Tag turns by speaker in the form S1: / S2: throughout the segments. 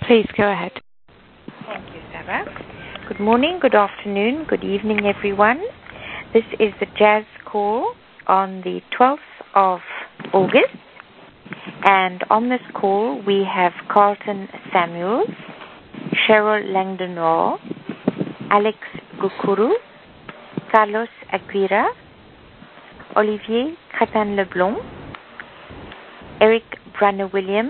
S1: Please go ahead.
S2: Thank you, Sarah. Good morning, good afternoon, good evening, everyone. This is the Jazz Call on the 12th of August. And on this call, we have Carlton Samuels, Cheryl Langdon-Raw, Alex Gukuru, Carlos Aguirre, Olivier Crépin-Leblond, Eric Brunner-Williams,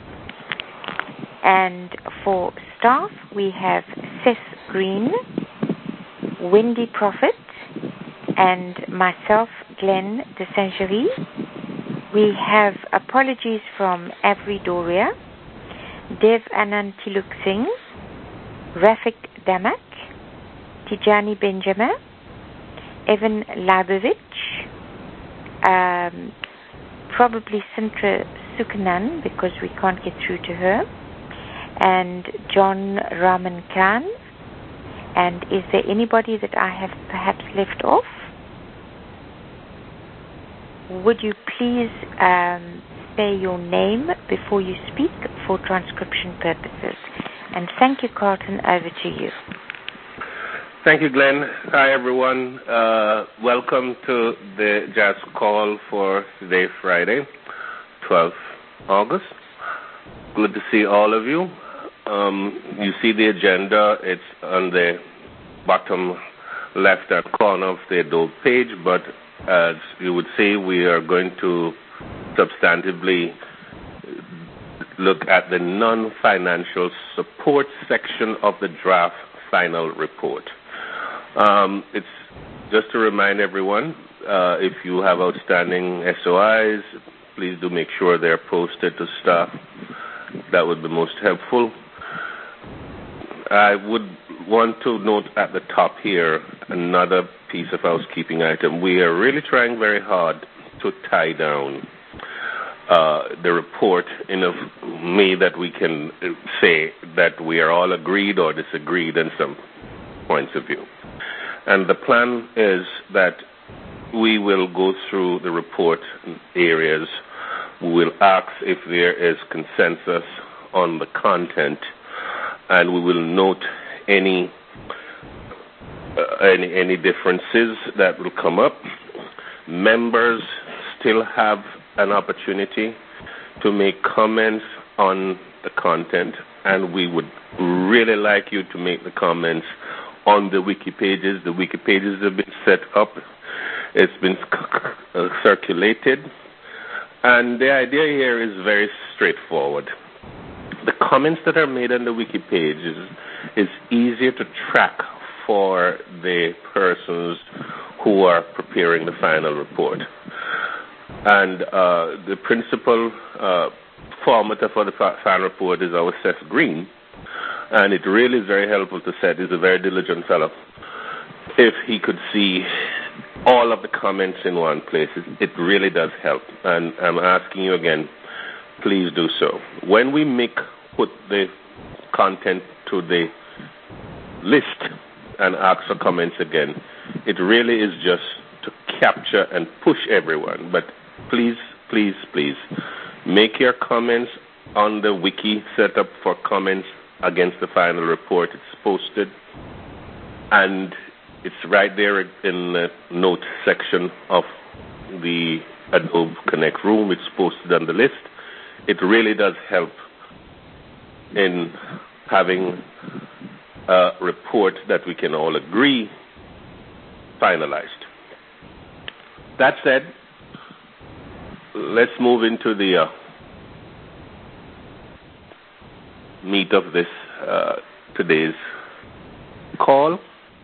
S2: and for staff, we have Seth Green, Wendy Prophet, and myself, Glenn de Saint-Géry. We have apologies from Avri Doria, Dev Anand Tiluk Singh, Rafik Damak, Tijani Benjamin, Evan Leibovich, probably Sintra Sukanan because we can't get through to her, and John Raman Khan. And is there anybody that I have perhaps left off? Would you please say your name before you speak for transcription purposes? And thank you, Carlton. Over to you.
S3: Thank you, Glenn. Hi, everyone. Welcome to the Jazz Call for today, Friday, 12th August. Good to see all of you. You see the agenda. It's on the bottom left-hand corner of the Adobe page, but as you would see, we are going to substantively look at the non-financial support section of the draft final report. It's just to remind everyone, if you have outstanding SOIs, please do make sure they're posted to staff. That would be most helpful. I would want to note at the top here another piece of housekeeping item. We are really trying very hard to tie down the report in a way that we can say that we are all agreed or disagreed in some points of view. And the plan is that we will go through the report areas. We will ask if there is consensus on the content, and we will note any differences that will come up. Members still have an opportunity to make comments on the content, and we would really like you to make the comments on the wiki pages. The wiki pages have been set up. It's been circulated. And the idea here is very straightforward. The comments that are made on the wiki page is easier to track for the persons who are preparing the final report. And the principal formatter for the final report is our Seth Green, and it really is very helpful to Seth. He's a very diligent fellow. If he could see all of the comments in one place, it really does help. And I'm asking you again, please do so. When we put the content to the list and ask for comments again, it really is just to capture and push everyone. But please, please, please, make your comments on the wiki set up for comments against the final report. It's posted, and it's right there in the note section of the Adobe Connect room. It's posted on the list. It really does help in having a report that we can all agree finalized. That said, let's move into the meat of this today's call.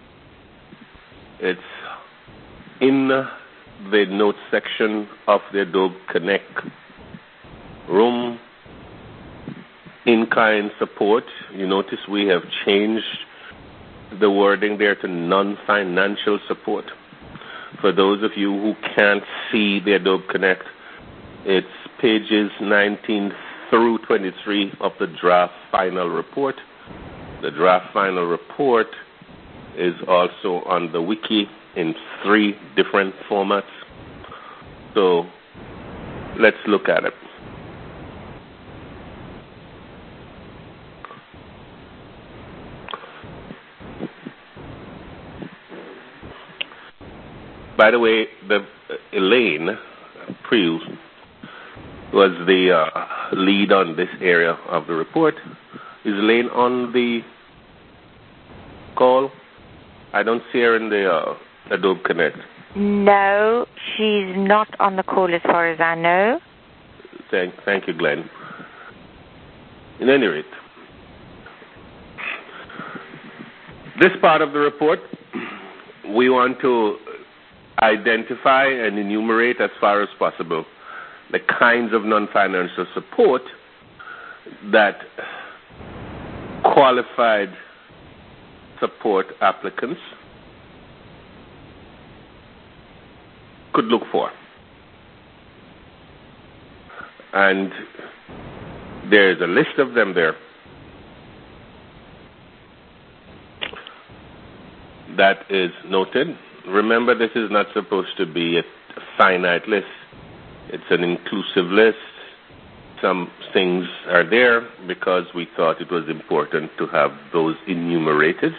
S3: It's in the notes section of the Adobe Connect room. In-kind support. You notice we have changed the wording there to non-financial support. For those of you who can't see the Adobe Connect, it's pages 19 through 23 of the draft final report. The draft final report is also on the wiki in 3 different formats. So let's look at it. By the way, Elaine Priu was the lead on this area of the report. Is Elaine on the call? I don't see her in the Adobe Connect.
S2: No, she's not on the call as far as I know.
S3: Thank you, Glenn. In any rate, this part of the report, we want to identify and enumerate as far as possible the kinds of non-financial support that qualified support applicants could look for. And there's a list of them there that is noted. Remember, this is not supposed to be a finite list. It's an inclusive list. Some things are there because we thought it was important to have those enumerated.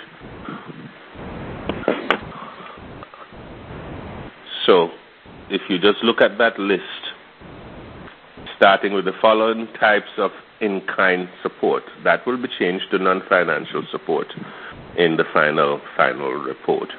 S3: So, if you just look at that list, starting with the following types of in-kind support, that will be changed to non-financial support in the final report.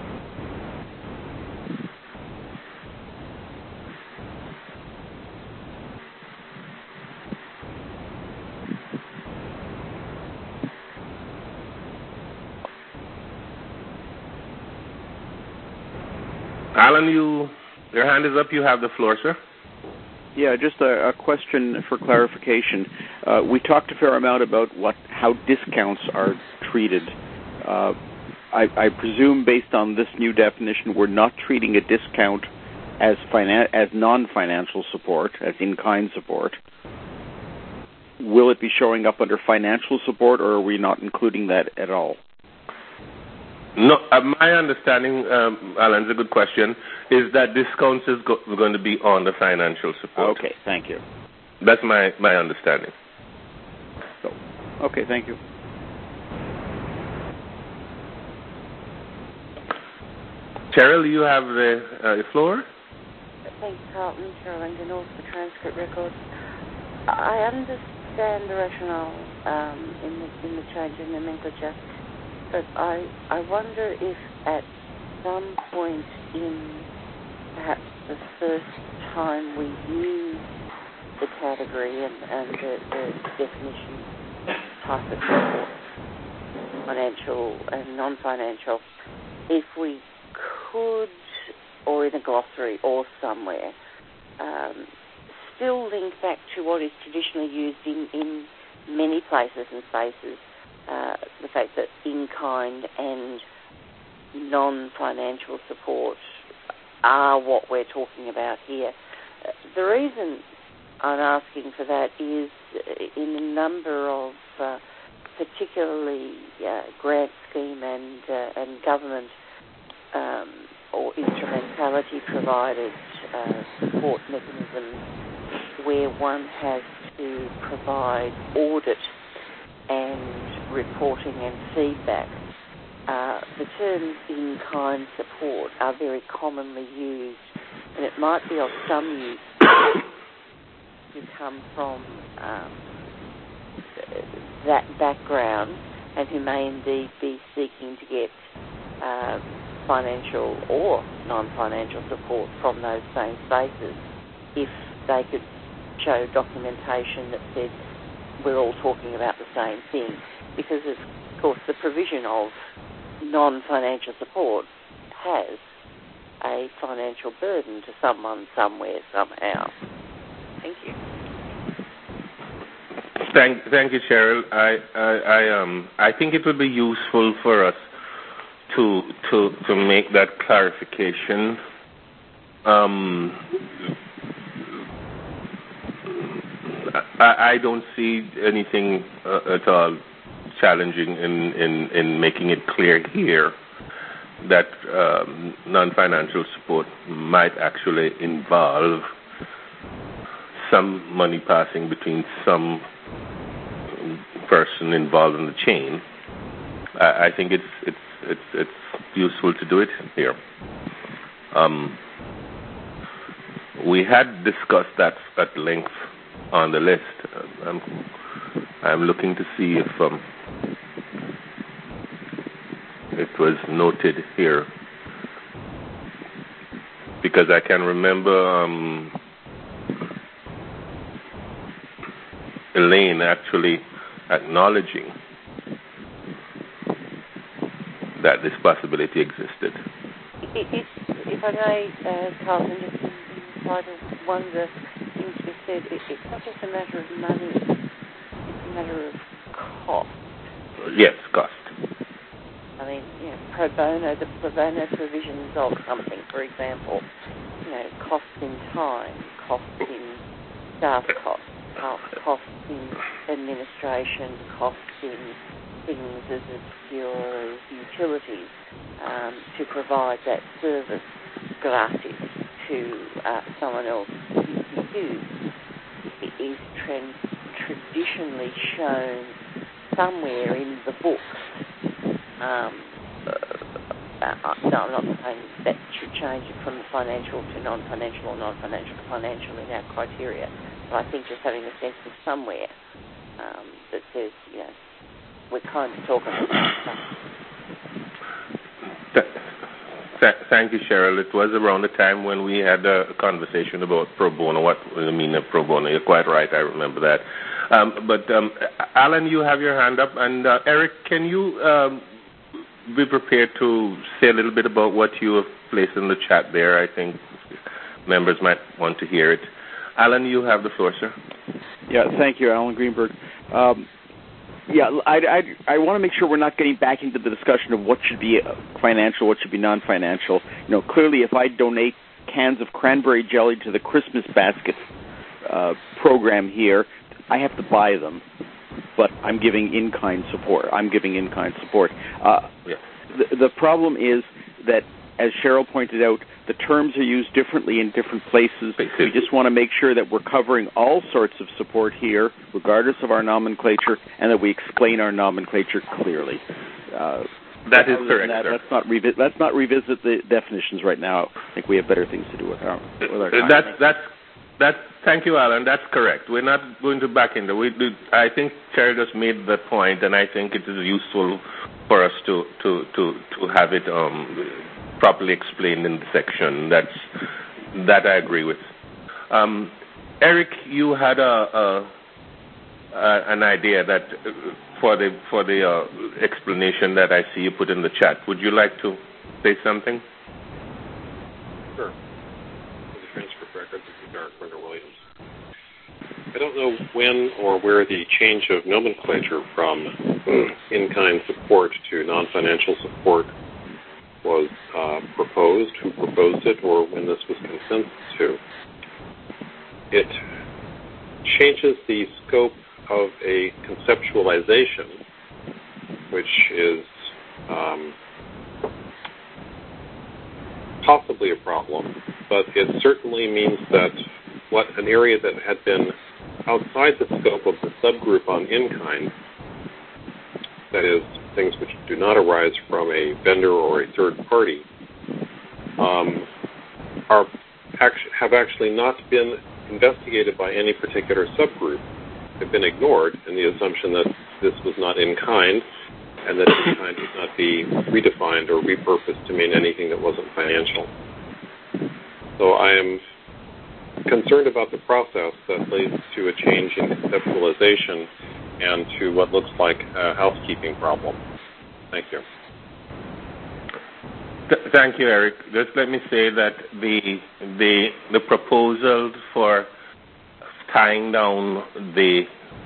S3: Alan, your hand is up. You have the floor, sir.
S1: Yeah, just a question for clarification. We talked a fair amount about how discounts are treated. I presume, based on this new definition, we're not treating a discount as non-financial support, as in-kind support. Will it be showing up under financial support, or are we not including that at all?
S3: No, my understanding, Alan, it's a good question, is that discounts is going to be on the financial support.
S1: Okay, thank you.
S3: That's my understanding.
S1: So, okay, thank you.
S3: Cheryl, you have the floor.
S4: Thanks, Carlton. Cheryl Engenhoff for Transcript Records. I understand the rationale in the change in nomenclature, but I wonder if at some point in perhaps the first time we use the category and the definition type of support, financial and non-financial, if we could, or in a glossary or somewhere, still link back to what is traditionally used in many places and spaces, the fact that in-kind and non-financial support are what we're talking about here. The reason I'm asking for that is in a number of particularly grant scheme and government or instrumentality provided support mechanisms where one has to provide audit and reporting and feedback. The terms in-kind support are very commonly used, and it might be of some use to come from that background and who may indeed be seeking to get financial or non-financial support from those same spaces if they could show documentation that said we're all talking about the same thing. Because, of course, the provision of non-financial support has a financial burden to someone, somewhere, somehow. Thank you.
S3: Thank you, Cheryl. I think it would be useful for us to make that clarification. I don't see anything at all challenging in making it clear here that non-financial support might actually involve some money passing between some person involved in the chain. I think it's useful to do it here. We had discussed that at length on the list. I'm looking to see if it was noted here, because I can remember Elaine actually acknowledging that this possibility existed.
S4: If I may, Carlton, just inside of one of the things you said, it's not just a matter of money, it's a matter of cost.
S3: Yes, cost.
S4: I mean, the pro bono provisions of something, for example, costs in time, costs in staff costs, costs in administration, costs in things as obscure as utilities, to provide that service gratis to someone else who is traditionally shown somewhere in the books. No, I'm not saying that should change it from financial to non-financial or non-financial to financial in our criteria, but I think just having a sense of somewhere that says, we're kind of talking about stuff.
S3: Thank you, Cheryl. It was around the time when we had a conversation about pro bono. What do you mean pro bono? You're quite right. I remember that. But Alan, you have your hand up, and Eric, can you be prepared to say a little bit about what you have placed in the chat there? I think members might want to hear it. Alan, you have the floor, sir.
S1: Yeah, thank you, Alan Greenberg. I want to make sure we're not getting back into the discussion of what should be financial, what should be non-financial. Clearly, if I donate cans of cranberry jelly to the Christmas basket program here, I have to buy them, but I'm giving in-kind support. The problem is that, as Cheryl pointed out, the terms are used differently in different places. We just want to make sure that we're covering all sorts of support here, regardless of our nomenclature, and that we explain our nomenclature clearly.
S3: That is correct, sir.
S1: Let's not revisit the definitions right now. I think we have better things to do with our time.
S3: Thank you, Alan. That's correct. We're not going to back into it. I think Cheryl just made the point, and I think it is useful for us to have it properly explained in the section. That I agree with. Eric, you had an idea that for the explanation that I see you put in the chat. Would you like to say something?
S5: Sure. For the transcript record, this is Eric Williams. I don't know when or where the change of nomenclature from in-kind support to non-financial support was proposed, who proposed it, or when this was consensus to. It changes the scope of a conceptualization, which is possibly a problem, but it certainly means that an area that had been outside the scope of the subgroup on in-kind, that is, things which do not arise from a vendor or a third party, have actually not been investigated by any particular subgroup, have been ignored in the assumption that this was not in-kind and that in-kind would not be redefined or repurposed to mean anything that wasn't financial. So I am concerned about the process that leads to a change in conceptualization and to what looks like a housekeeping problem. Thank you.
S3: Thank you, Eric. Just let me say that the proposal for tying down the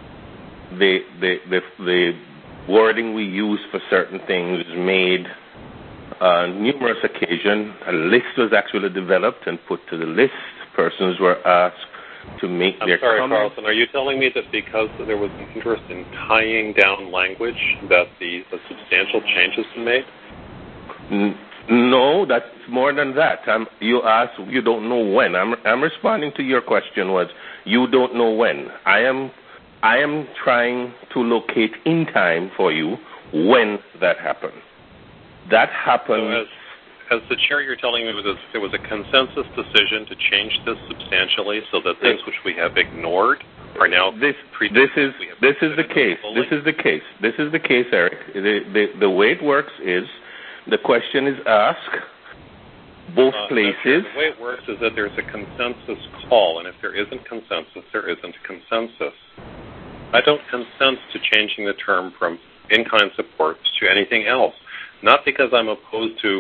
S3: wording we use for certain things is made on numerous occasions. A list was actually developed and put to the list. Persons were asked to make their comments.
S5: I'm sorry, Carlton. Are you telling me that because there was an interest in tying down language that the substantial change has been made?
S3: No, that's more than that. You asked, you don't know when. I'm responding to your question was, you don't know when. I am trying to locate in time for you when that happened. That happened.
S5: as the chair, you're telling me that there was a consensus decision to change this substantially so that things which we have ignored are now treated.
S3: This is the case. This is the case, Eric. The way it works is the question is asked both places.
S5: The way it works is that there's a consensus call, and if there isn't consensus, there isn't consensus. I don't consent to changing the term from in-kind support to anything else. Not because I'm opposed to...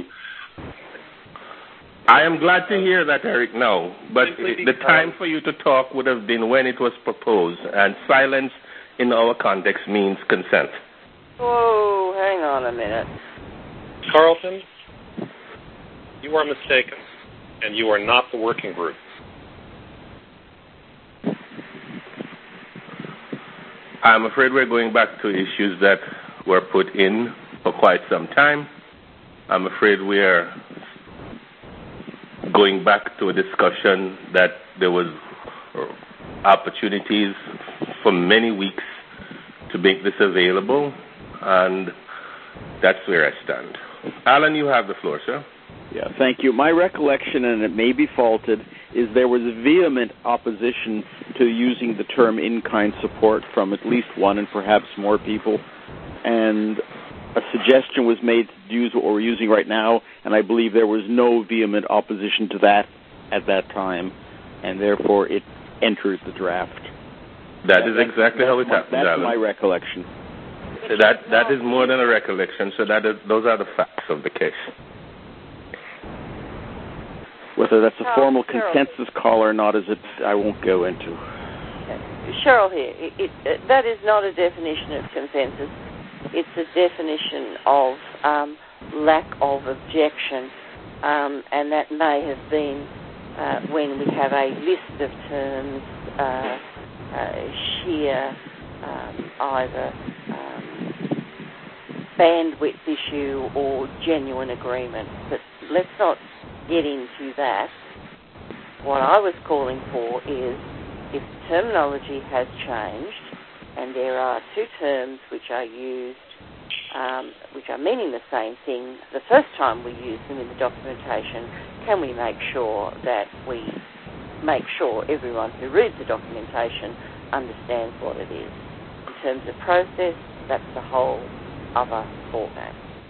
S3: I am glad to hear that, Eric, no. But the time for you to talk would have been when it was proposed, and silence in our context means consent.
S4: Whoa, hang on a minute.
S5: Carlton, you are mistaken, and you are not the working group.
S3: I'm afraid we're going back to issues that were put in for quite some time. I'm afraid we are going back to a discussion that there was opportunities for many weeks to make this available, and that's where I stand. Alan, you have the floor, sir.
S1: Yeah, thank you. My recollection, and it may be faulted, is there was vehement opposition to using the term in-kind support from at least one and perhaps more people, and a suggestion was made to use what we're using right now, and I believe there was no vehement opposition to that at that time, and therefore it entered the draft.
S3: That is exactly how it happened,
S1: That's
S3: Alan.
S1: my recollection.
S3: That is more than a recollection, so those are the facts of the case.
S1: Whether that's a formal consensus call or not, I won't go into.
S4: Cheryl here. That is not a definition of consensus. It's a definition of lack of objection, and that may have been when we have a list of terms, sheer either bandwidth issue or genuine agreement. But let's not get into that. What I was calling for is if terminology has changed and there are two terms which are used, which are meaning the same thing the first time we use them in the documentation, can we make sure that we make sure everyone who reads the documentation understands what it is? In terms of process, that's a whole other ballgame.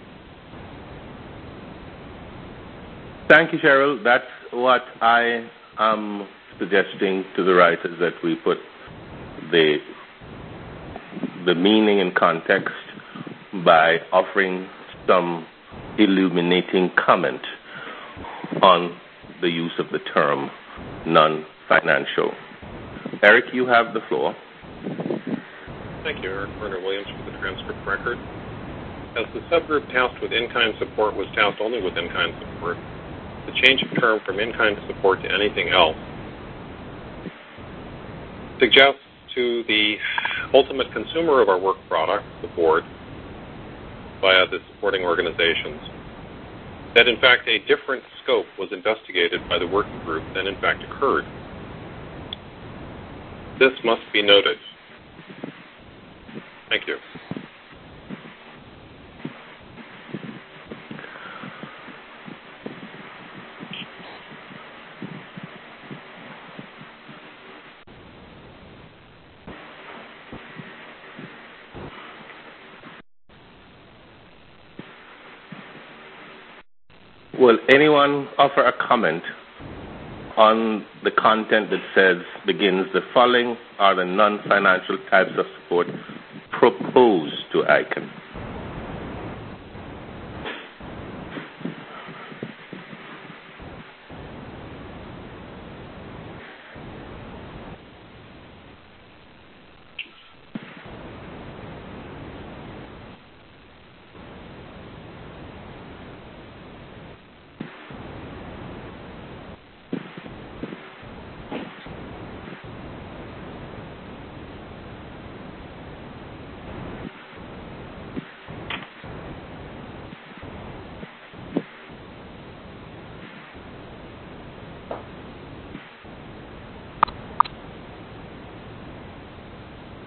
S3: Thank you, Cheryl. That's what I am suggesting to the writers, that we put the meaning in context by offering some illuminating comment on the use of the term non-financial. Eric, you have the floor.
S5: Thank you, Eric Werner-Williams, for the transcript record. As the subgroup tasked with in-kind support was tasked only with in-kind support, the change of term from in-kind support to anything else suggests to the ultimate consumer of our work product, the board, via the supporting organizations, that in fact a different scope was investigated by the working group than in fact occurred. This must be noted. Thank you.
S3: Will anyone offer a comment on the content that begins the following are the non-financial types of support proposed to ICANN?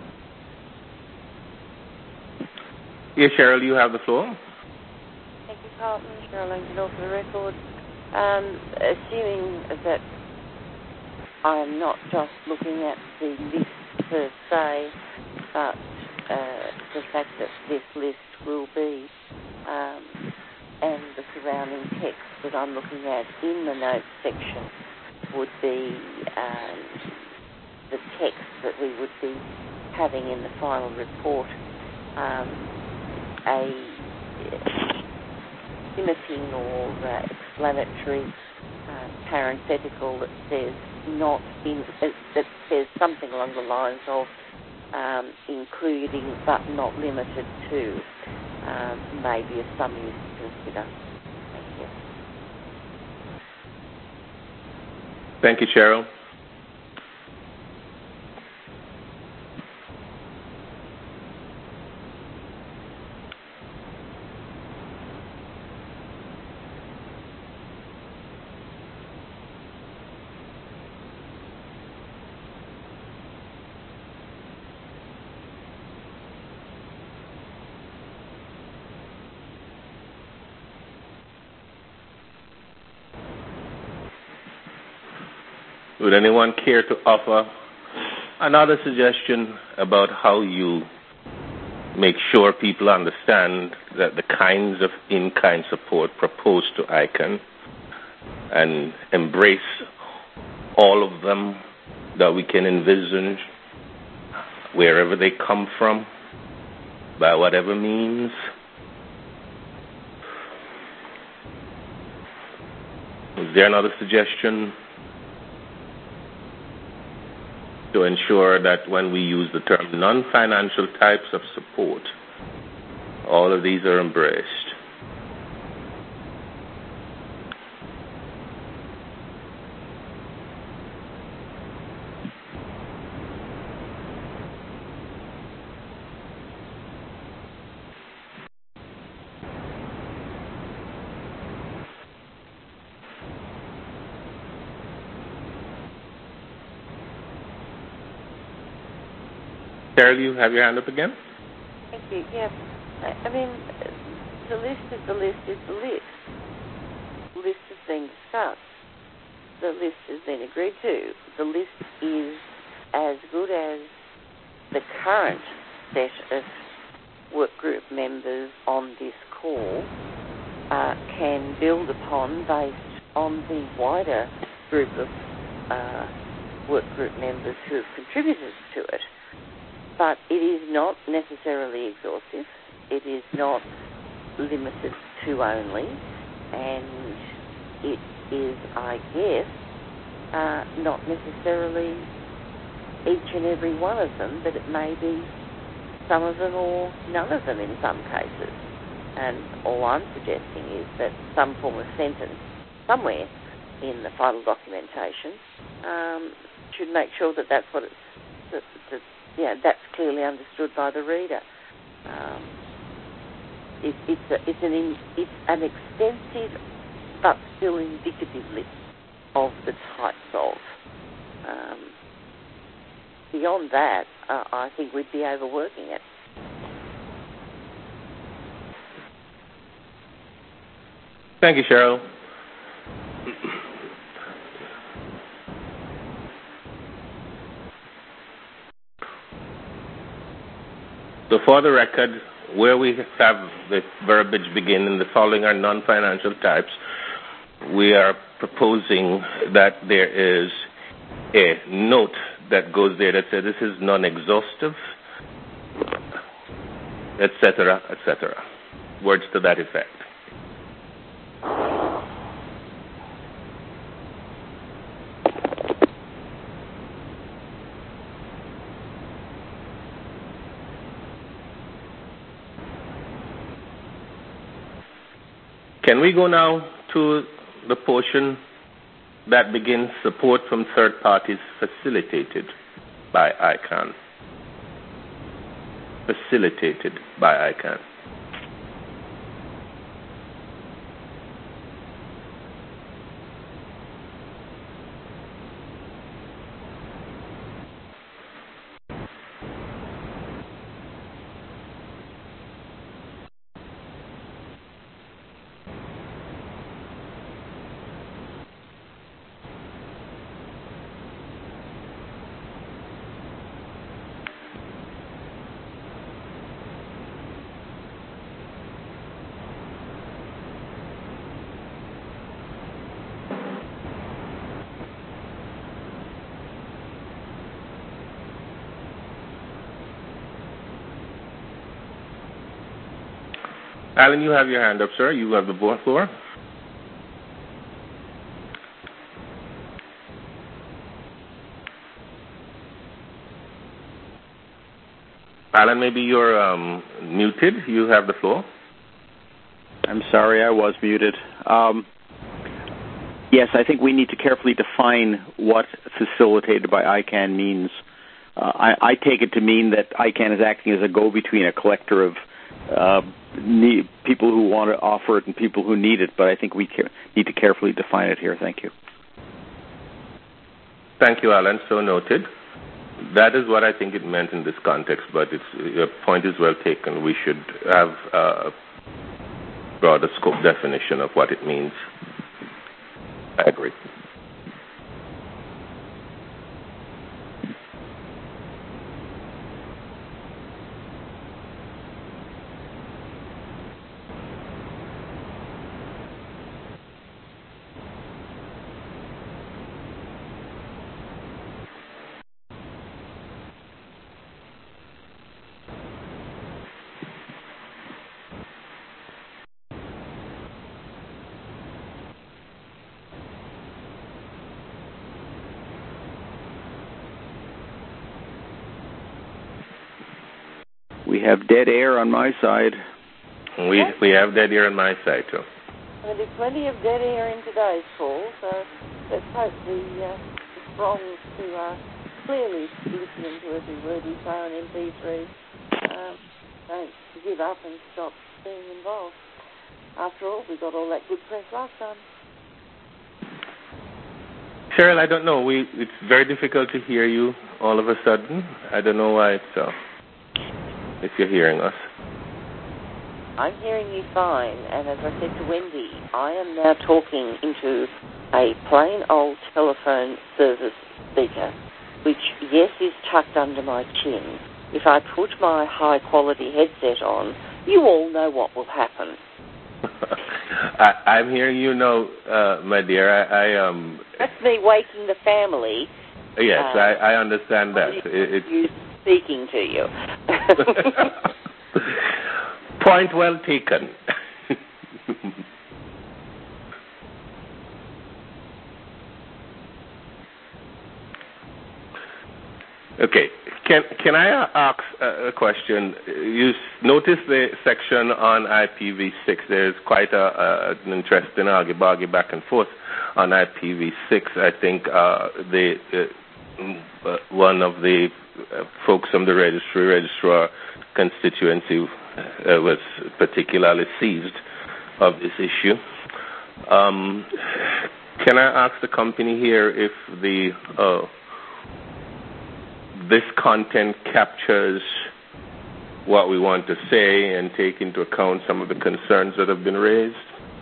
S3: Yes, Cheryl, you have the floor.
S4: Thank you, Carlton, Cheryl Langdon for the record. Assuming that I'm not just looking at the list per se, but the fact that this list will be, and the surrounding text that I'm looking at in the notes section would be the text that we would be having in the final report, a limiting or explanatory parenthetical that says that says something along the lines of including but not limited to, maybe of some use to consider. Thank you.
S3: Thank you, Cheryl. Would anyone care to offer another suggestion about how you make sure people understand that the kinds of in-kind support proposed to ICANN and embrace all of them that we can envision wherever they come from, by whatever means? Is there another suggestion to ensure that when we use the term non-financial types of support, all of these are embraced? Cheryl, you have your hand up again?
S4: Thank you. Yeah. I mean, the list is the list is the list. The list has been discussed. The list has been agreed to. The list is as good as the current set of work group members on this call can build upon based on the wider group of work group members who have contributed to it. But it is not necessarily exhaustive. It is not limited to only, and it is, I guess, not necessarily each and every one of them, but it may be some of them or none of them in some cases. And all I'm suggesting is that some form of sentence somewhere in the final documentation should make sure that that's what that's clearly understood by the reader. It's an extensive but still indicative list of the types of. Beyond that, I think we'd be overworking it.
S3: Thank you, Cheryl. So for the record, where we have the verbiage beginning, the following are non-financial types, we are proposing that there is a note that goes there that says this is non-exhaustive, etc., etc. Words to that effect. Can we go now to the portion that begins support from third parties facilitated by ICANN? Facilitated by ICANN. Alan, you have your hand up, sir. You have the floor. Alan, maybe you're muted. You have the floor.
S1: I'm sorry, I was muted. Yes, I think we need to carefully define what facilitated by ICANN means. I take it to mean that ICANN is acting as a go-between, a collector of people who want to offer it and people who need it, but I think we need to carefully define it here. Thank you.
S3: Thank you, Alan. So noted. That is what I think it meant in this context, but your point is well taken. We should have a broader scope definition of what it means. I agree.
S1: We have dead air on my side.
S3: We have dead air on my side, too.
S4: Well, there's plenty of dead air in today's call, so let's hope the prongs who are clearly listening to every word we say on MP3 don't give up and stop being involved. After all, we got all that good press last time.
S3: Cheryl, I don't know. It's very difficult to hear you all of a sudden. I don't know why it's so. If you're hearing us.
S4: I'm hearing you fine, and as I said to Wendy, I am now talking into a plain old telephone service speaker, which, yes, is tucked under my chin. If I put my high-quality headset on, you all know what will happen.
S3: I'm hearing you now, my dear.
S4: That's me waking the family.
S3: Yes, I understand that.
S4: It's speaking to you.
S3: Point well taken. Okay. Can I ask a question? You notice the section on IPv6. There's quite an interesting argy-bargy back and forth on IPv6. I think one of the folks from the registrar constituency was particularly seized of this issue. Can I ask the company here if this content captures what we want to say and take into account some of the concerns that have been raised?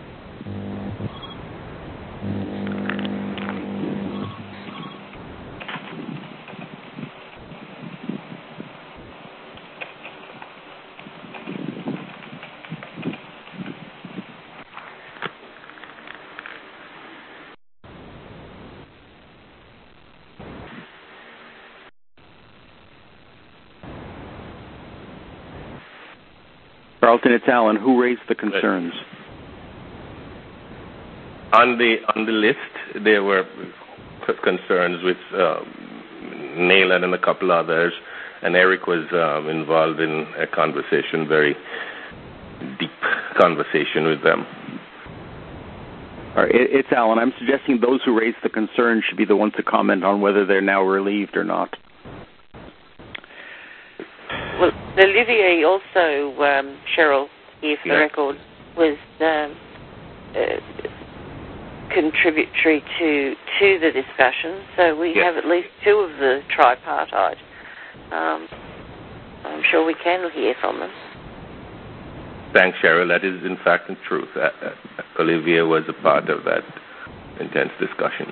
S1: Carlton, it's Alan. Who raised the concerns?
S3: On the list, there were concerns with Nayland and a couple others, and Eric was involved in a conversation, very deep conversation with them.
S1: All right, it's Alan. I'm suggesting those who raised the concerns should be the ones to comment on whether they're now relieved or not.
S4: Well, Olivier also, Cheryl, here for the record, was contributory to the discussion. So we have at least two of the tripartite. I'm sure we can hear from them.
S3: Thanks, Cheryl. That is, in fact, the truth. Olivier was a part of that intense discussion.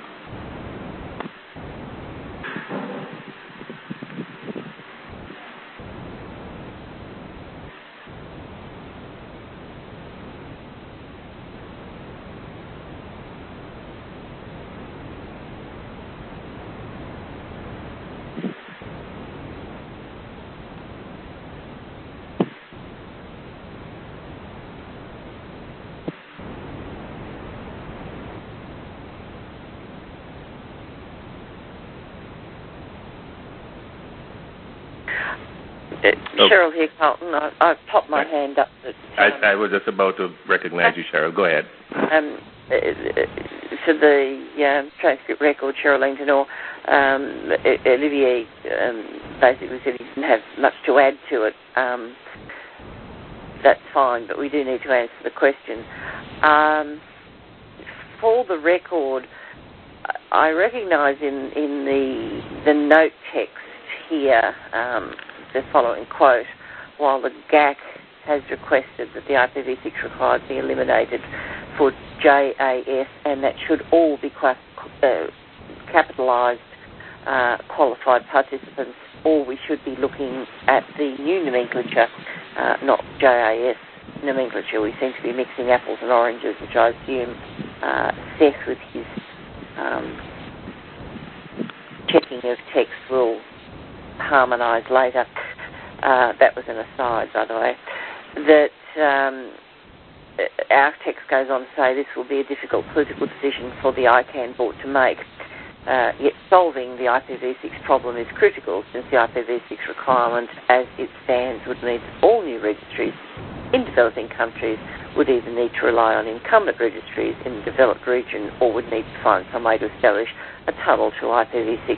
S4: Cheryl here, Carlton. I've popped my hand up.
S3: I was just about to recognize you, Cheryl. Go ahead.
S4: For the transcript record, Cheryl Langton, Olivier basically said he didn't have much to add to it. That's fine, but we do need to answer the question. For the record, I recognise in the note text here the following quote: while the GAC has requested that the IPv6 required be eliminated for JAS, and that should all be capitalised qualified participants, or we should be looking at the new nomenclature, not JAS nomenclature. We seem to be mixing apples and oranges, which I assume Seth, with his checking of text, will harmonise later. That was an aside, by the way. That our text goes on to say this will be a difficult political decision for the ICANN board to make. Yet solving the IPv6 problem is critical, since the IPv6 requirement as it stands would mean that all new registries in developing countries would either need to rely on incumbent registries in the developed region or would need to find some way to establish a tunnel to IPv6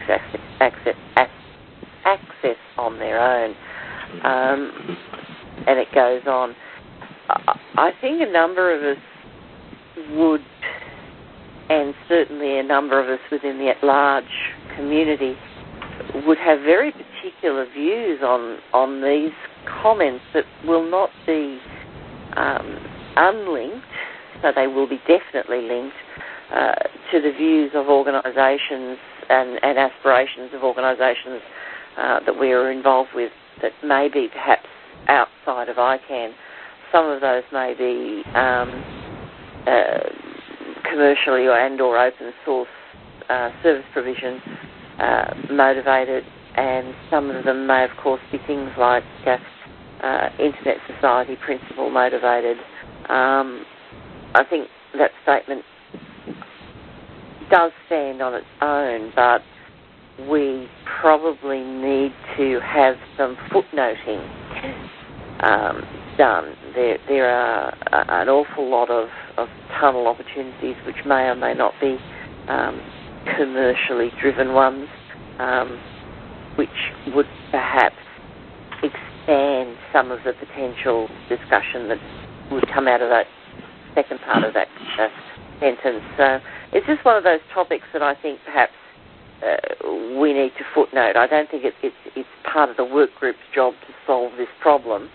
S4: access on their own. And it goes on. I think a number of us would, and certainly a number of us within the at-large community, would have very particular views on these comments that will not be unlinked, so they will be definitely linked to the views of organisations and aspirations of organisations that we are involved with that may be perhaps outside of ICANN. Some of those may be commercially or open source service provision motivated, and some of them may, of course, be things like Internet Society principle motivated. I think that statement does stand on its own, but we probably need to have some footnoting done. There are an awful lot of tunnel opportunities which may or may not be commercially driven ones, which would perhaps expand some of the potential discussion that would come out of that second part of that sentence. So it's just one of those topics that I think perhaps we need to footnote. I don't think it's part of the work group's job to solve this problem,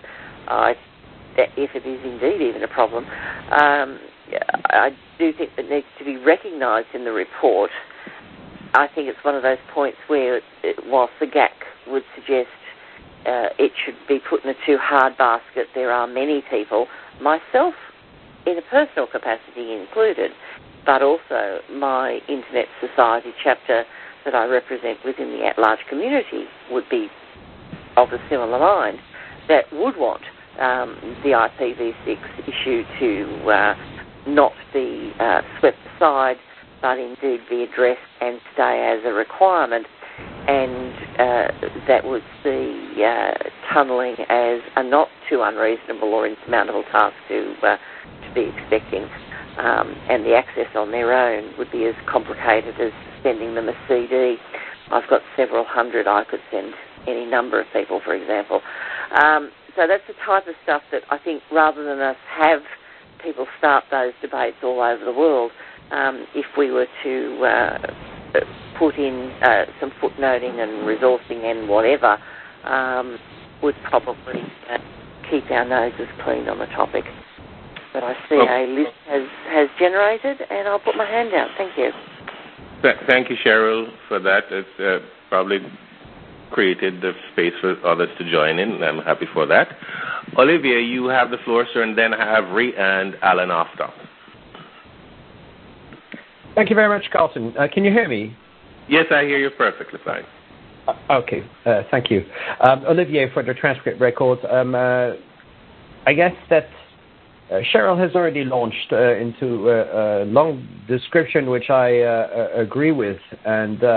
S4: if it is indeed even a problem. I do think that needs to be recognised in the report. I think it's one of those points where, whilst the GAC would suggest it should be put in a too hard basket, there are many people, myself in a personal capacity included, but also my Internet Society chapter that I represent within the at-large community would be of a similar mind, that would want the IPv6 issue to not be swept aside, but indeed be addressed and stay as a requirement, and that would see tunnelling as a not too unreasonable or insurmountable task to be expecting, and the access on their own would be as complicated as sending them a CD. I've got several hundred I could send any number of people, for example. So that's the type of stuff that I think, rather than us have people start those debates all over the world, if we were to put in some footnoting and resourcing and whatever, would probably keep our noses clean on the topic. But I see a list has generated, and I'll put my hand out. Thank you.
S3: Thank you, Cheryl, for that. It's probably created the space for others to join in, and I'm happy for that. Olivia, you have the floor, sir, and then have Ree and Alan after.
S6: Thank you very much, Carlton. Can you hear me?
S3: Yes, I hear you perfectly fine.
S6: Okay, thank you. Olivier, for the transcript records, I guess that Cheryl has already launched into a long description, which I agree with, and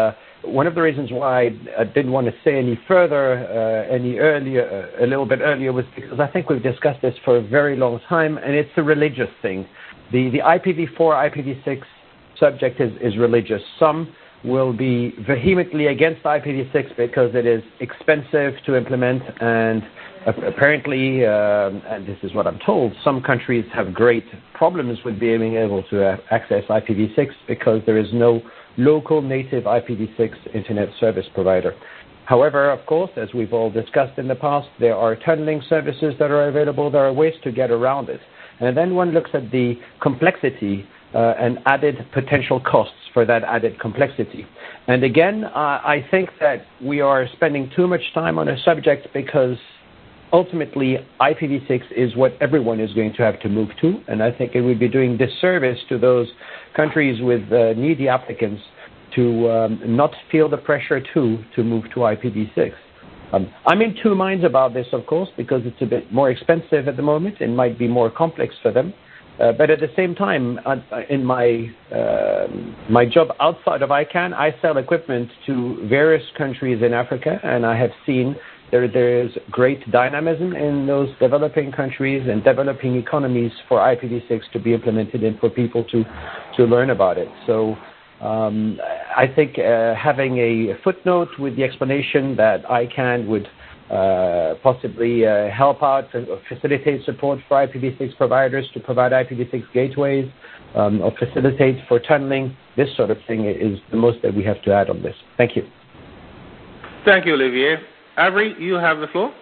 S6: one of the reasons why I didn't want to say any further, a little bit earlier, was because I think we've discussed this for a very long time, and it's a religious thing. The IPv4, IPv6 subject is religious. Some will be vehemently against IPv6 because it is expensive to implement, and apparently, and this is what I'm told, some countries have great problems with being able to access IPv6 because there is no local native IPv6 internet service provider. However, of course, as we've all discussed in the past, there are tunneling services that are available. There are ways to get around it. And then one looks at the complexity and added potential costs for that added complexity. And again, I think that we are spending too much time on a subject because ultimately IPv6 is what everyone is going to have to move to, and I think it would be doing disservice to those countries with needy applicants to not feel the pressure to move to IPv6. I'm in two minds about this, of course, because it's a bit more expensive at the moment and might be more complex for them. But at the same time, in my job outside of ICANN, I sell equipment to various countries in Africa, and I have seen there is great dynamism in those developing countries and developing economies for IPv6 to be implemented and for people to learn about it. So I think having a footnote with the explanation that ICANN would possibly help out or facilitate support for IPv6 providers to provide IPv6 gateways or facilitate for tunneling, this sort of thing is the most that we have to add on this. Thank you.
S3: Thank you, Olivier. Avery, you have the floor.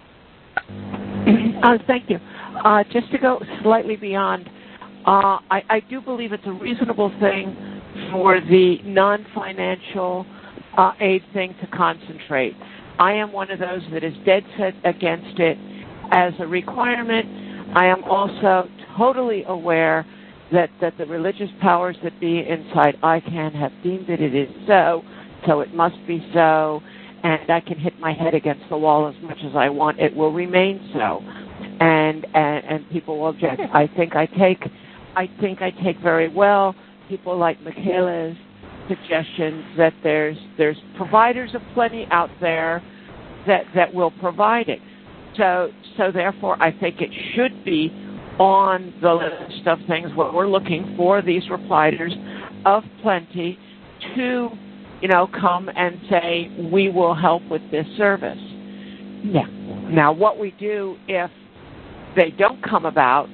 S7: Thank you. Just to go slightly beyond, I do believe it's a reasonable thing for the non-financial aid thing to concentrate. I am one of those that is dead set against it as a requirement. I am also totally aware that the religious powers that be inside ICANN have deemed that it is so it must be so, and I can hit my head against the wall as much as I want. It will remain so, and people will object. I think I take very well people like Michaela's suggestions that there's providers of plenty out there that will provide it. So therefore, I think it should be on the list of things what we're looking for, these providers of plenty to, come and say, we will help with this service. Yeah. Now, what we do if they don't come about,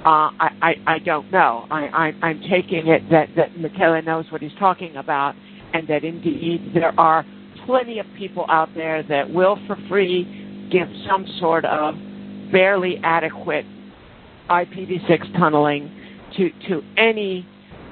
S7: I don't know. I'm taking it that Michaela knows what he's talking about, and that indeed there are plenty of people out there that will, for free, give some sort of barely adequate IPv6 tunneling to any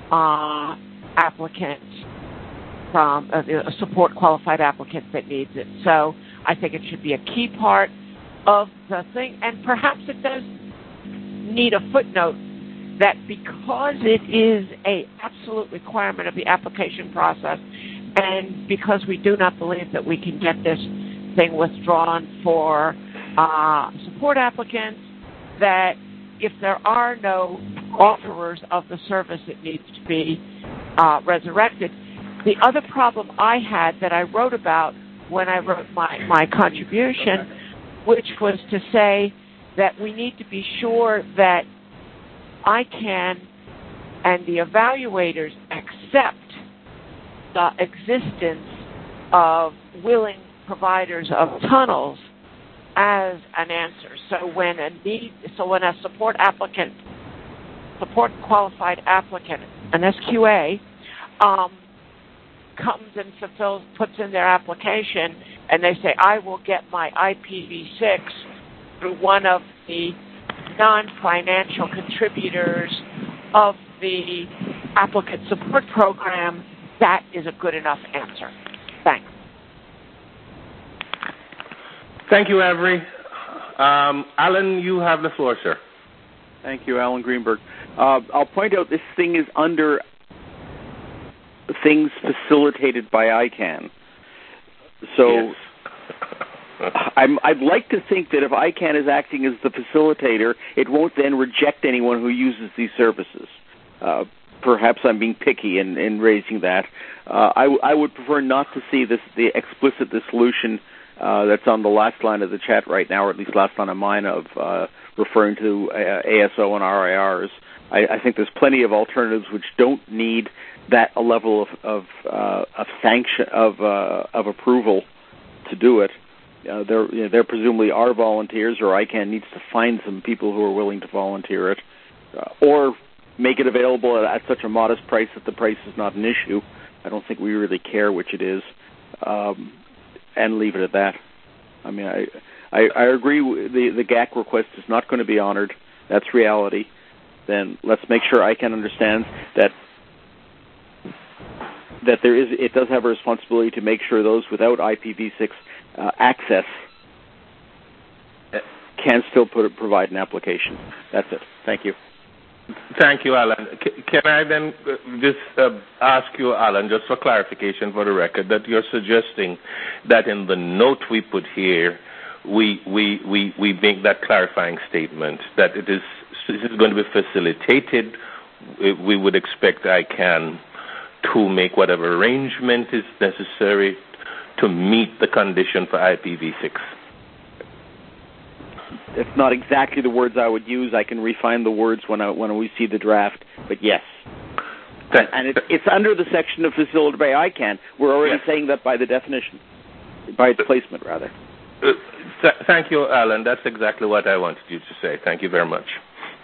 S7: applicant from a support qualified applicant that needs it. So I think it should be a key part of the thing, and perhaps it does need a footnote that because it is an absolute requirement of the application process, and because we do not believe that we can get this thing withdrawn for support applicants, that if there are no offerers of the service, it needs to be resurrected. The other problem I had that I wrote about when I wrote my contribution, which was to say that we need to be sure that ICANN and the evaluators accept the existence of willing providers of tunnels as an answer. So when a support qualified applicant, an SQA, comes and puts in their application, and they say, I will get my IPv6 through one of the non-financial contributors of the applicant support program, that is a good enough answer. Thanks.
S3: Thank you, Avery. Alan, you have the floor, sir.
S1: Thank you, Alan Greenberg. I'll point out this thing is under things facilitated by ICANN. So
S3: yes.
S1: I'd like to think that if ICANN is acting as the facilitator, it won't then reject anyone who uses these services. perhaps I'm being picky in raising that. I would prefer not to see the explicit dissolution that's on the last line of the chat right now, or at least last line of mine, of referring to ASO and RIRs. I think there's plenty of alternatives which don't need that a level of sanction of approval to do it. There presumably are volunteers, or ICANN needs to find some people who are willing to volunteer it, or make it available at such a modest price that the price is not an issue. I don't think we really care which it is, and leave it at that. I mean, I agree. The GAC request is not going to be honored. That's reality. Then let's make sure ICANN understands that it does have a responsibility to make sure those without IPv6 access can still provide an application. That's it. Thank you.
S3: Thank you, Alan. Can I then just ask you, Alan, just for clarification for the record, that you're suggesting that in the note we put here, we make that clarifying statement that this is going to be facilitated. We would expect ICANN to make whatever arrangement is necessary to meet the condition for IPv6.
S1: It's not exactly the words I would use. I can refine the words when we see the draft, but yes. And it's under the section of facilitated by ICANN. We're already saying that by the definition, by its placement, rather.
S3: Thank you, Alan. That's exactly what I wanted you to say. Thank you very much.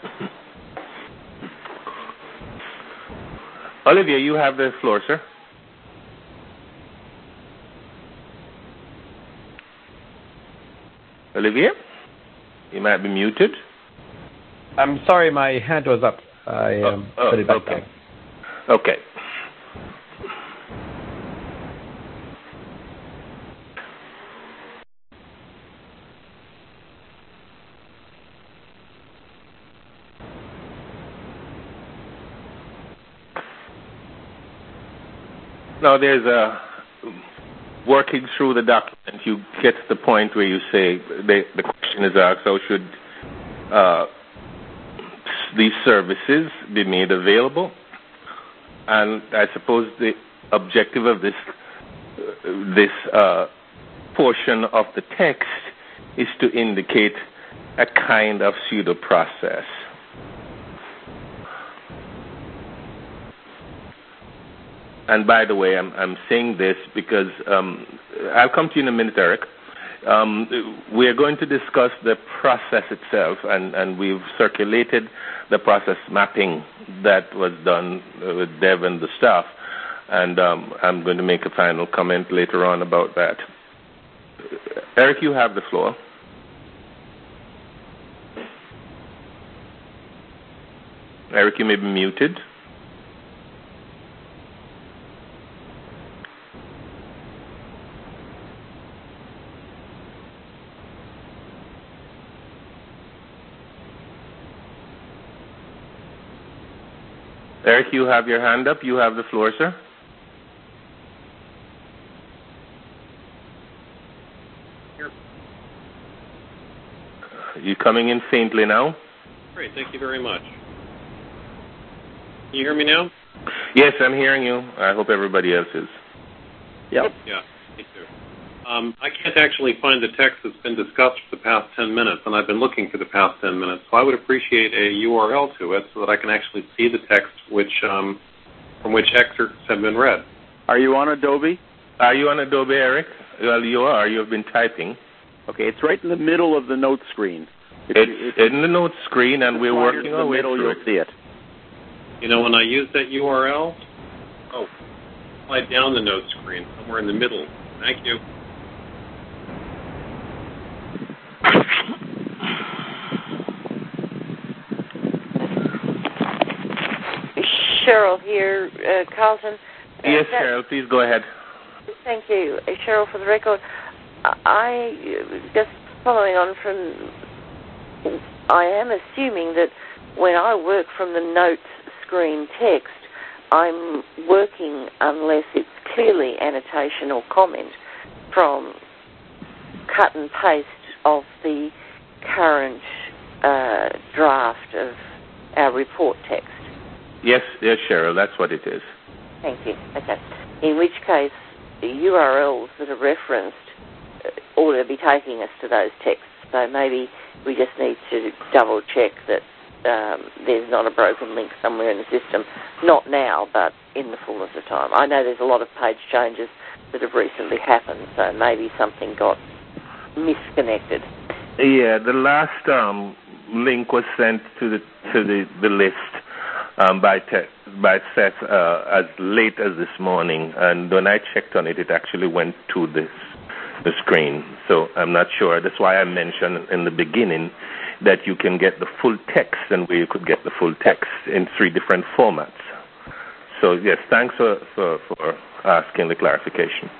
S3: Olivia, you have the floor, sir. Olivia, you might be muted.
S6: I'm sorry, my hand was up. I put it back down.
S3: Okay. Now, there's working through the document, you get to the point where you say, the question is asked, how should these services be made available? And I suppose the objective of this portion of the text is to indicate a kind of pseudo process. And by the way, I'm saying this because I'll come to you in a minute, Eric. We are going to discuss the process itself, and we've circulated the process mapping that was done with Dev and the staff, and I'm going to make a final comment later on about that. Eric, you have the floor. Eric, you may be muted. Eric, you have your hand up. You have the floor, sir.
S5: Here.
S3: You coming in faintly now?
S5: Great, thank you very much. Can you hear me now?
S3: Yes, I'm hearing you. I hope everybody else is.
S1: Yep.
S5: Yeah, me too. I can't actually find the text that's been discussed for the past 10 minutes, and I've been looking for the past 10 minutes. So I would appreciate a URL to it so that I can actually see the text from which excerpts have been read.
S1: Are you on Adobe?
S3: Are you on Adobe, Eric? Well, you are. You have been typing.
S1: Okay, it's right in the middle of the note screen.
S3: It's in the note screen, and we're working our way through it.
S1: You'll see it.
S5: You know, when I use that URL, slide down the note screen, somewhere in the middle. Thank you.
S4: Cheryl here, Carlton.
S3: Yes, Cheryl, please go ahead.
S4: Thank you. Cheryl, for the record, I just following on from, I am assuming that when I work from the notes screen text, I'm working unless it's clearly annotation or comment from cut and paste of the current draft of our report text.
S3: Yes, Cheryl, that's what it is.
S4: Thank you. Okay. In which case, the URLs that are referenced ought to be taking us to those texts. So maybe we just need to double check that there's not a broken link somewhere in the system. Not now, but in the fullness of time. I know there's a lot of page changes that have recently happened, so maybe something got misconnected.
S3: Yeah, the last link was sent to the list by Seth as late as this morning, and when I checked on it, it actually went to the screen. So I'm not sure. That's why I mentioned in the beginning that you can get the full text, and where you could get the full text in 3 different formats. So yes, thanks for asking the clarification.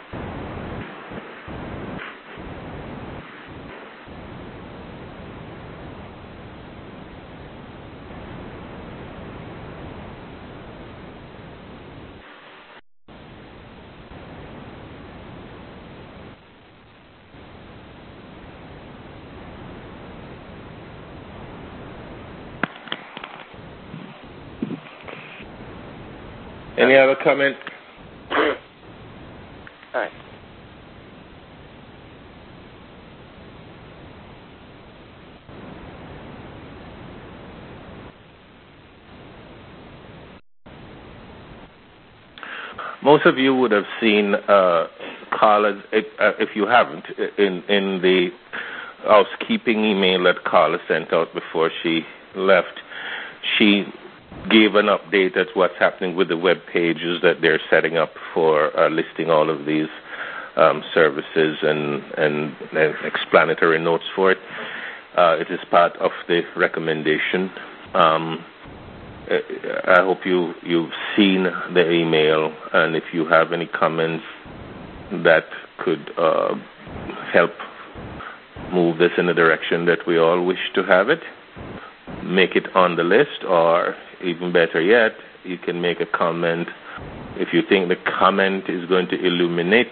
S3: Any other comment?
S4: All right.
S3: Most of you would have seen Carla's, if you haven't, in the housekeeping email that Carla sent out before she left. She gave an update at what's happening with the web pages that they're setting up for listing all of these services and explanatory notes for it. It is part of the recommendation. I hope you've seen the email, and if you have any comments that could help move this in the direction that we all wish to have it, make it on the list, or even better yet, you can make a comment. If you think the comment is going to illuminate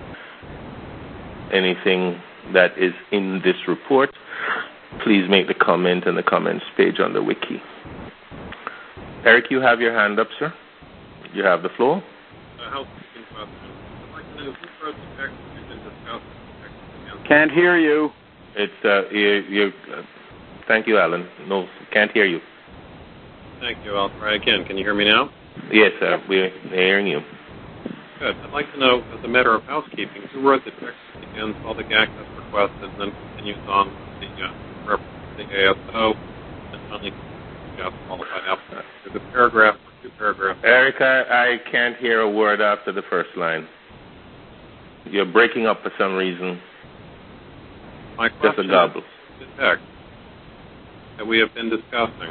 S3: anything that is in this report, please make the comment in the comments page on the wiki. Eric, you have your hand up, sir. You have the floor.
S5: Housekeeping question. I'd like to know who wrote the text we've been discussing.
S1: Can't hear you.
S3: It's thank you, Alan. No, can't hear you.
S5: Thank you. I'll try again. Can you hear me now?
S3: Yes, we're hearing you.
S5: Good. I'd like to know, as a matter of housekeeping, who wrote the text that begins all the access requested and then continues on the ASO and finally qualified applicant. There's a paragraph or 2 paragraphs.
S3: Eric, I can't hear a word after the first line. You're breaking up for some reason.
S5: My question
S3: Just a gobble.
S5: is the text that we have been discussing.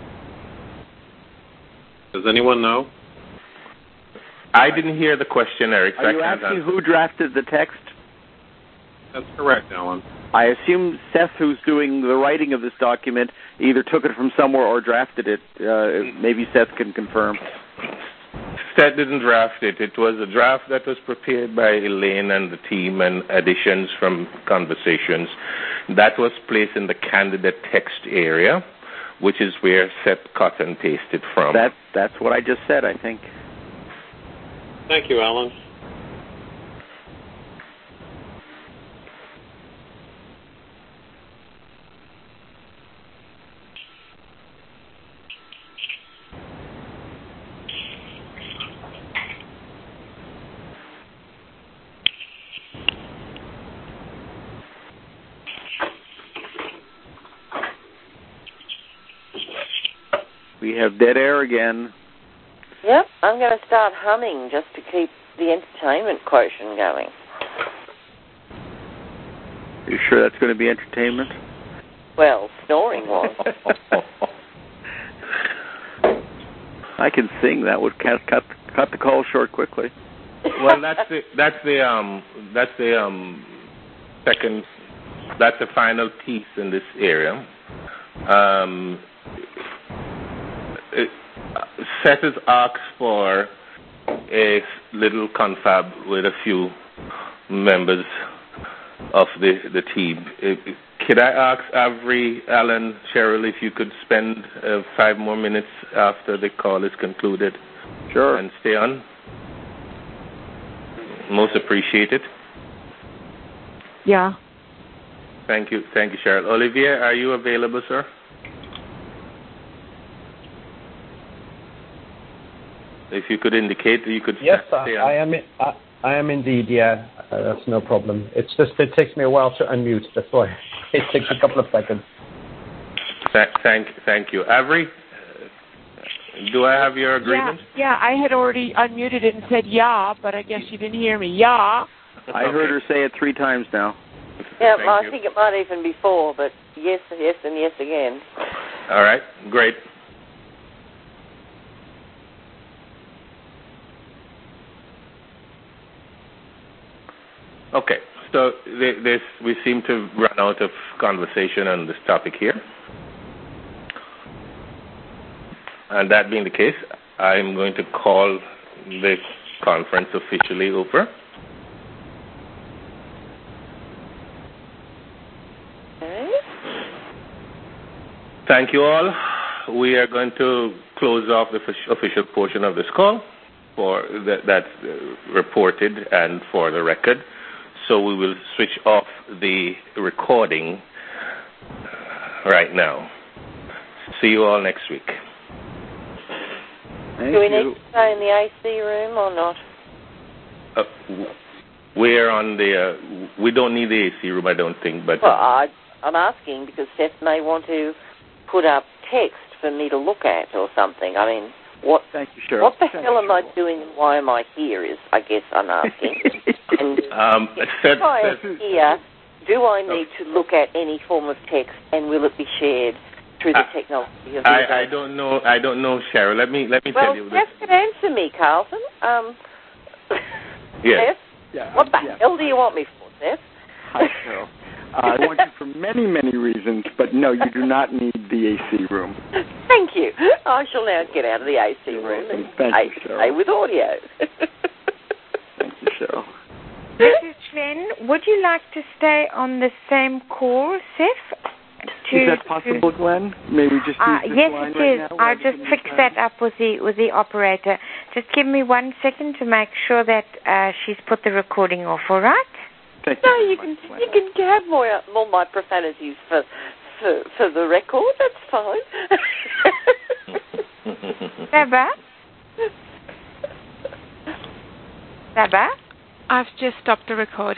S5: Does anyone know?
S3: I didn't hear the question, Eric.
S1: Are you asking who drafted the text?
S5: That's correct, Alan.
S1: I assume Seth, who's doing the writing of this document, either took it from somewhere or drafted it. Maybe Seth can confirm.
S3: Seth didn't draft it. It was a draft that was prepared by Elaine and the team and additions from conversations. That was placed in the candidate text area, which is where Seth cut and pasted from.
S1: That's what I just said, I think.
S5: Thank you, Alan.
S1: We have dead air again.
S4: Yep, I'm going to start humming just to keep the entertainment quotient going.
S1: Are you sure that's going to be entertainment?
S4: Well, snoring was.
S3: I
S1: can sing. That would cut the call short quickly.
S3: Well, that's the final piece in this area. Seth has asked for a little confab with a few members of the team. Could I ask Avery, Alan, Cheryl, if you could spend 5 more minutes after the call is concluded?
S1: Sure.
S3: And stay on? Most appreciated.
S7: Yeah.
S3: Thank you, Cheryl. Olivier, are you available, sir? If you could indicate that you could
S6: Yes,
S3: stay on.
S6: I am indeed, yeah. That's no problem. It's just it takes me a while to unmute. That's why it takes a couple of seconds.
S3: Thank you. Avery, do I have your agreement?
S7: Yeah, I had already unmuted it and said yeah, but I guess you didn't hear me. Yeah.
S1: I heard her say it 3 times now.
S4: Yeah, I think it might even be 4, but yes, and yes again.
S3: All right, great. Okay, so we seem to run out of conversation on this topic here. And that being the case, I'm going to call this conference officially over.
S4: Okay.
S3: Thank you all. We are going to close off the official portion of this call for that's reported and for the record. So we will switch off the recording right now. See you all next week.
S4: Do we need to stay in the AC room or not?
S3: We're on the. We don't need the AC room, I don't think. But
S4: well, I'm asking because Seth may want to put up text for me to look at or something. I mean, what?
S1: Thank you, Cheryl.
S4: What the hell am I doing and why am I here? Is I guess I'm asking. And if I am here, do I need to look at any form of text, and will it be shared through the technology of
S3: I don't know. I don't know, Cheryl. Let me tell you this.
S4: Well, Seth can answer me, Carlton.
S3: Yes.
S4: Seth? Yeah, what the hell do you want me for, Seth?
S8: Hi, Cheryl. I want you for many, many reasons, but no, you do not need the AC room.
S4: Thank you. I shall now get out of the AC room and stay with audio.
S8: Thank you, Cheryl.
S2: Mrs. Glenn, would you like to stay on the same call, Seth?
S8: Is that possible, Glenn? Maybe just use this
S2: yes,
S8: line
S2: it
S8: right
S2: is.
S8: now,
S2: I'll just fix that up with the operator. Just give me 1 second to make sure that she's put the recording off. All right?
S8: Thank
S4: no,
S8: you.
S4: You can have more my profanities for the record. That's fine.
S2: Saba?
S7: I've just stopped the recording.